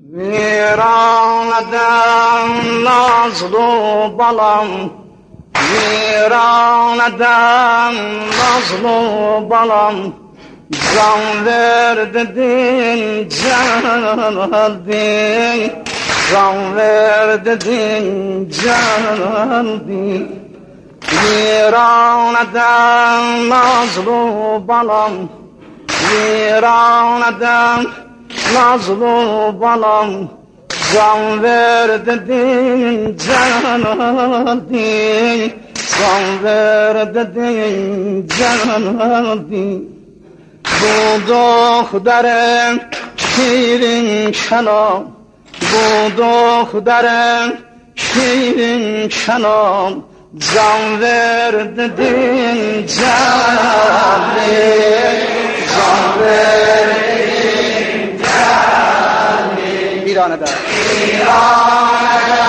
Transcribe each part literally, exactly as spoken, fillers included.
ویرانم نازلو بالام ویرانم نازلو بالام can ver dedin canaldin can ver dedin canaldin viraneden nazlı balam viraneden nazlı balam can ver dedin canaldin can ver dedin canaldin bu دخترم شیرین کلام bu دخترم شیرین کلام can ver dedin can ver can ver dedin can ver İran'da İran'da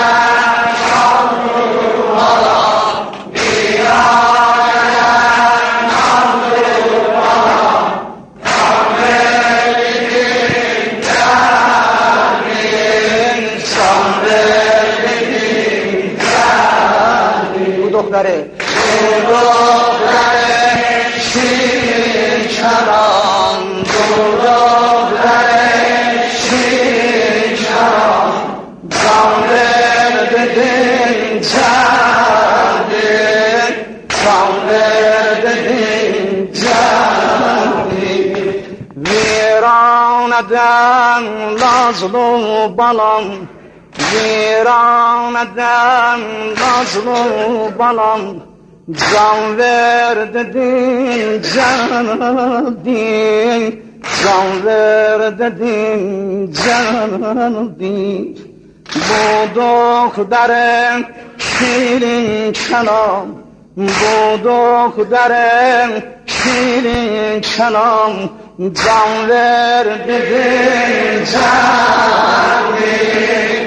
دختره دختره شیرین کلام دختره شیرین کلام can ver dedin can ver can ver dedin can ver viraneden nazlı balam viraneden nazlı balam can ver dedin canaldin can ver dedin canaldin bu دخترم şirin kelam bu دخترم şirin kelam can ver dedin canaldin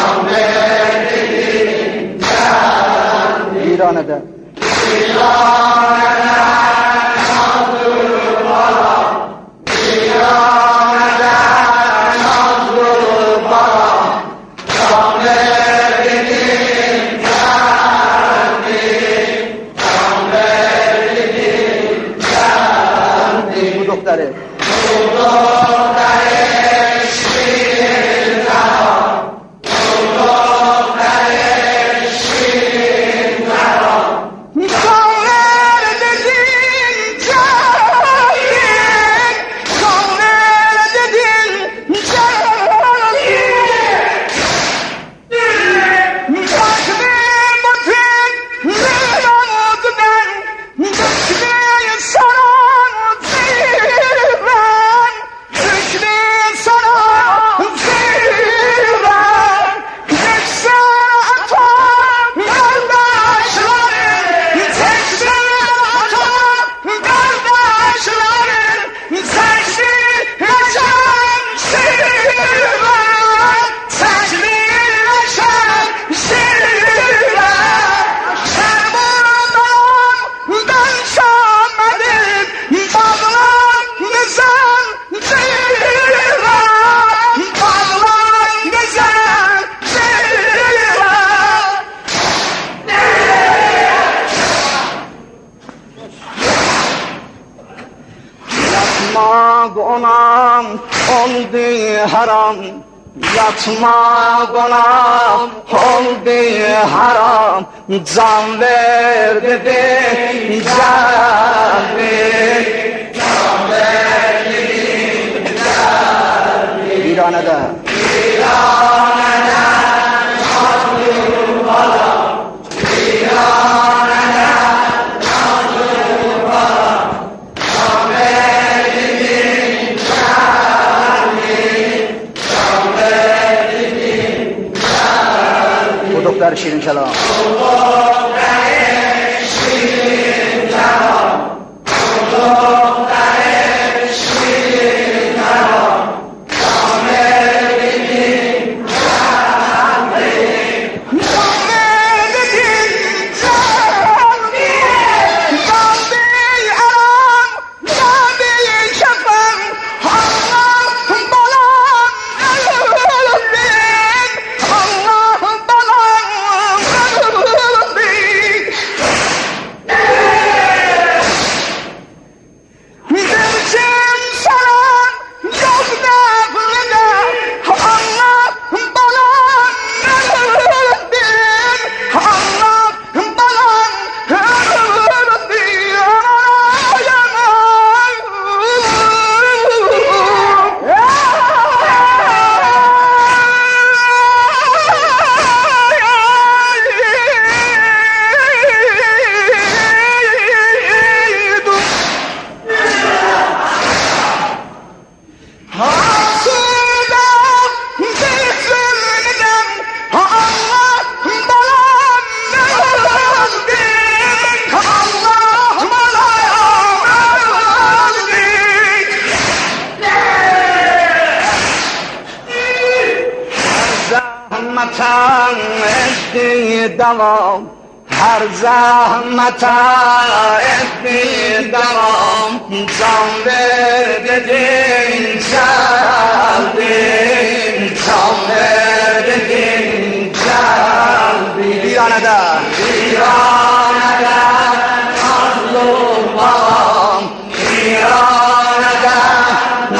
İran'da İran'da nazlı balam İran'da nazlı balam can ver dedin can ver can ver dedin can ver bu doktoru bu doktoru şirin kalam Gonam oldu haram yatma gonam oldu haram can ver dedin can ver can ver dedin can ver İran'da İran'da nazlı balam İran'da nazlı balam can ver doktor şirin kelam şirin kelam şirin kelam can ver dedin can ver can ver dedin can ver can ver aram can ver şefem Allah balam زحمتم ادی دوام هر زحمتم ادی دوام جان بدین جلبین جان بدین جلبین بیرانه در بیرانه در مظلومم بیرانه در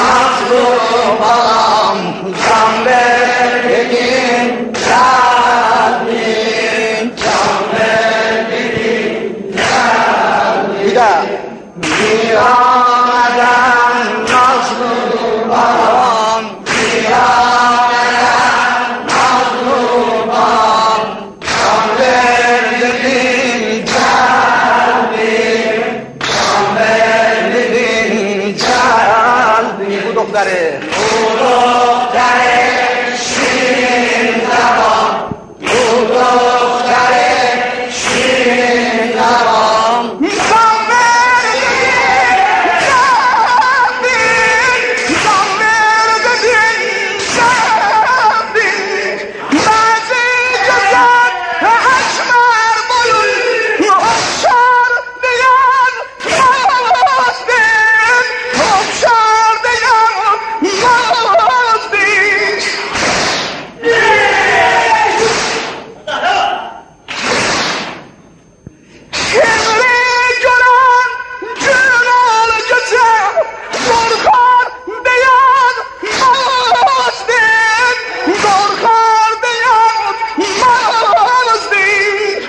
مظلومم جان بدین جلبین جان بدین جلبین بیرانه در مظلومم بیرانه در مظلومم جان بدین جلبین جان بدین جلبین او دختره او دختره شیرین زبان او دختره شیرین زبان جان بدین جلبین جان بدین جلبین بعضی جزد اشمر بلون افشار دیگر مازدین افشار دیگر مازدین Kimri gören gün olacaksa korkar diyen Mazdin korkar diyen Mazdin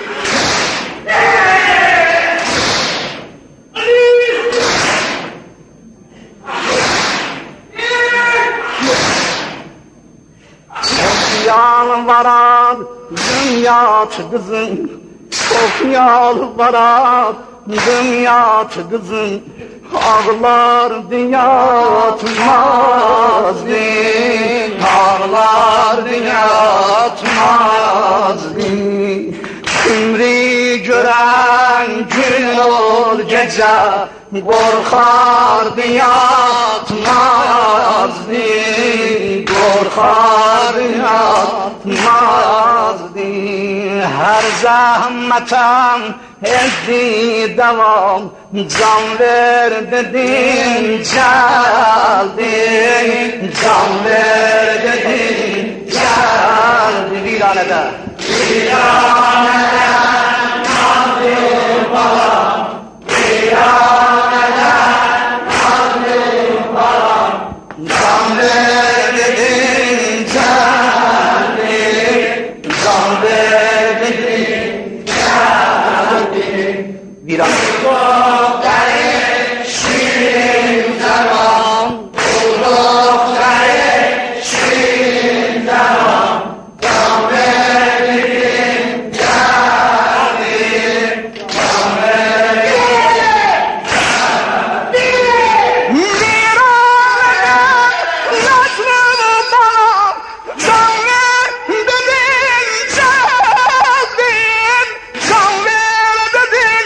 Yalvaran dünya kızım çok yalvaran dünya kızım ağlar diyatmaz din ağlar diyatmaz din Kimri gören gün ol gece korkar diyatmaz din korkar diyatmaz din her zahmetem edi devam can ver dedin geldin can ver dedin geldin viranede viranede nazlı balam viranede nazlı balam can ver dedin geldin can ver dedin geldin viranede şirin zaman dudakları şirin zaman can verdin geldin can verdin viranede nazlı balam can verdin geldin can verdin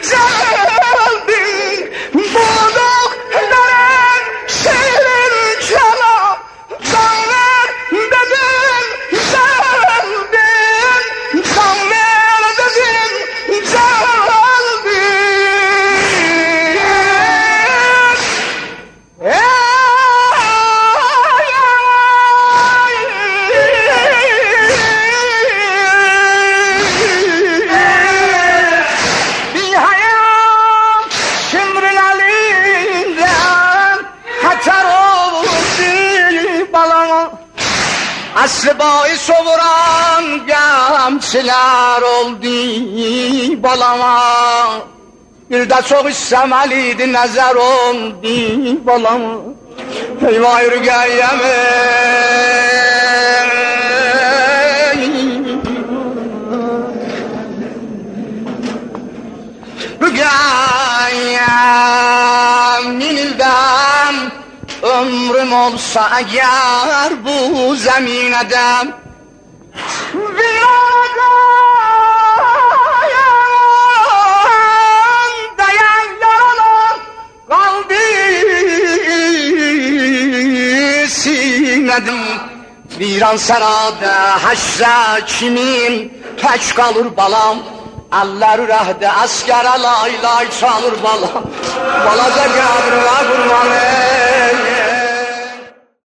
geldin buldukların şirin çalam can verdin geldin can verdin geldin bir hayal şimrin elinden kaçar oldu balama aslı boyu sovuran gamçılar oldu balama bir de çok isteməliydi nəzər oldu balama eyvah yürgəyəmi Rügayem minilden ömrüm olsa eğer bu zeminede Viradan dayan yaralar kaldı sinedim Viran sərada həşrə kimin tək qalır balam. Əlləri rəhdə əskərə lay lay çalır balam. Balaca